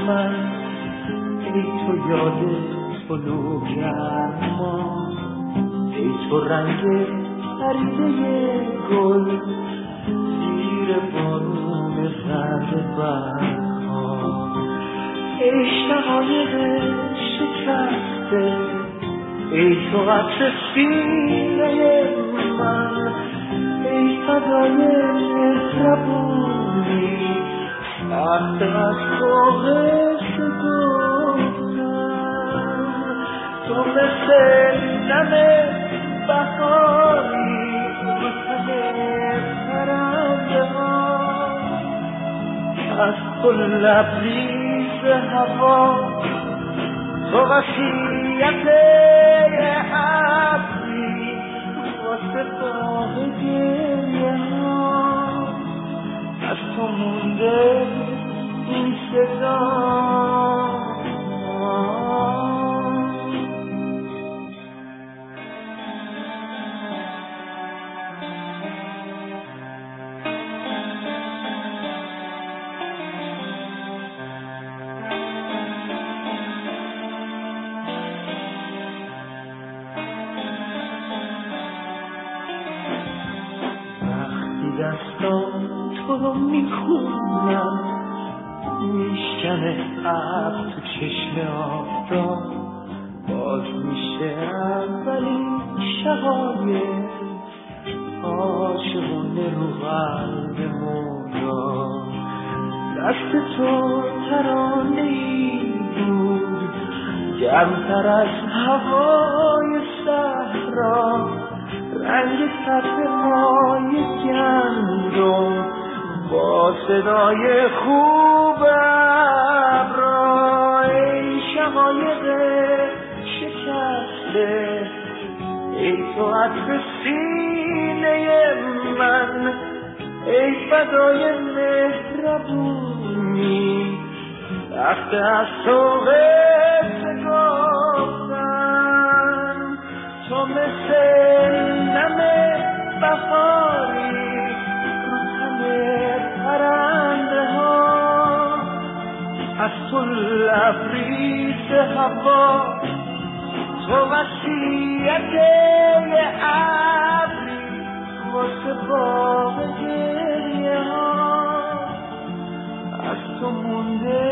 من، ای تو یاد طلوع گرما، ای تو رنگ پریده گل زیر بارون زرد برگ‌ها، ای شقایق شکسته، ای تو عطر سینه من، ای فدای مهربونی سخت از تو قصه گفتن. تو مثل نم بهاری رو تن پرنده ها، از تو لبریز هوا، تو وسیعت ابری واسه باه گریه ها، از تو مونده این صدا. دستان تو رو میخونم، میشکنه عب تو چشم آفتاب، باز میشه اولین شقایق عاشقونه رو قلب مردا. دست تو ترانه‌ای بود گرمتر از هوای صحرا، رنگ سبز مای گندم با صدای خوب ابرا، ای شقایق شکسته، ای تو عطر سینه من، ای فدای مهربونی وقت از تو قصه گفتن. تو مثل نم بهاری رو تن پرنده ها، از تو لبریز هوا، تو وسیعت ابری واسه باغ گریه ها، از تو مونده